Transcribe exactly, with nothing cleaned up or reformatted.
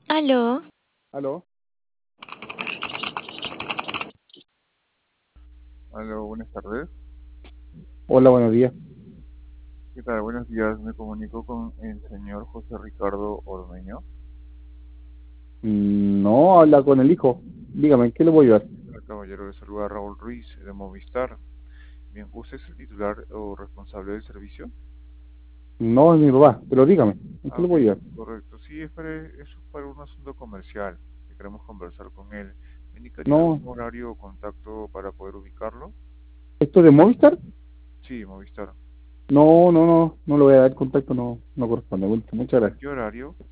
Aló, ¿Aló? Hola, buenas tardes. Hola, buenos días. ¿Qué tal? Buenos días. Me comunico con el señor José Ricardo Ormeño. Mm, No, habla con el hijo. Dígame, ¿en qué le voy a ayudar? El caballero de saluda Raúl Ruiz de Movistar. Bien, ¿usted es el titular o responsable del servicio? No, es mi papá, pero dígame, ¿en Ah, qué le ok, voy a ayudar? correcto. Sí, es para, eso es para un asunto comercial que queremos conversar con él. ¿Me indicaría No, algún horario o contacto para poder ubicarlo? ¿esto es de Movistar? Sí, Movistar. No, no, no, no le voy a dar contacto, no, no corresponde. Muchas ¿A gracias. qué horario?